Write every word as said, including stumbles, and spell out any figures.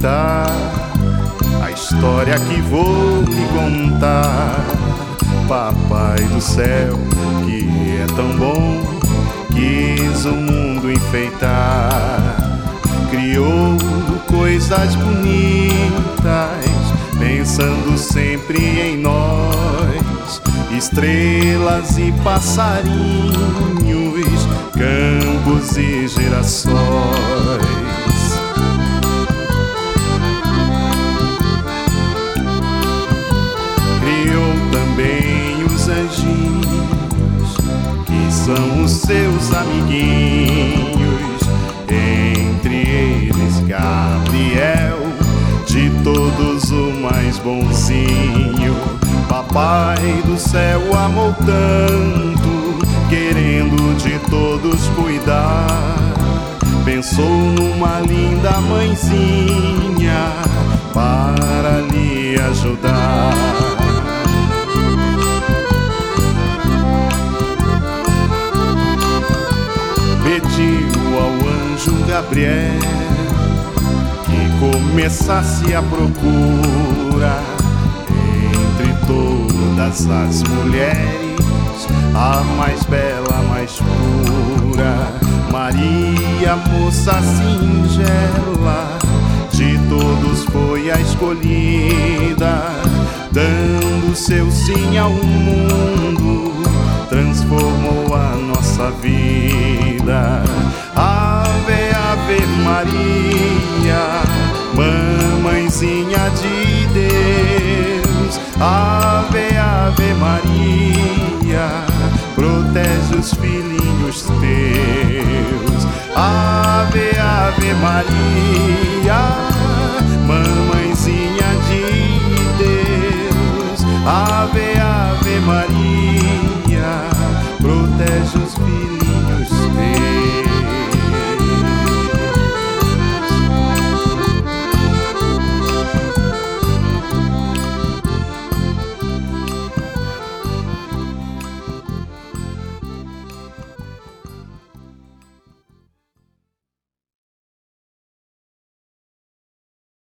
escutar a história que vou lhe contar. Papai do céu, que é tão bom, quis o mundo enfeitar. Criou coisas bonitas, pensando sempre em nós. Estrelas e passarinhos, campos e girassóis. Criou também os anjinhos, que são os seus amiguinhos. Entre eles Gabriel, de todos o mais bonzinho. Papai do céu amou tanto, querendo de todos cuidar. Pensou numa linda mãezinha para lhe ajudar. Pediu ao anjo Gabriel que começasse a procura entre todas as mulheres, a mais bela, a mais pura. Maria, moça singela, de todos foi a escolhida. Dando seu sim ao mundo, transformou a nossa vida. Ave, Ave Maria, mamãezinha de Deus. Ave, Ave Maria, protege os filhinhos teus. Ave, Ave Maria, mamãezinha de Deus. Ave, Ave Maria, protege os filhinhos.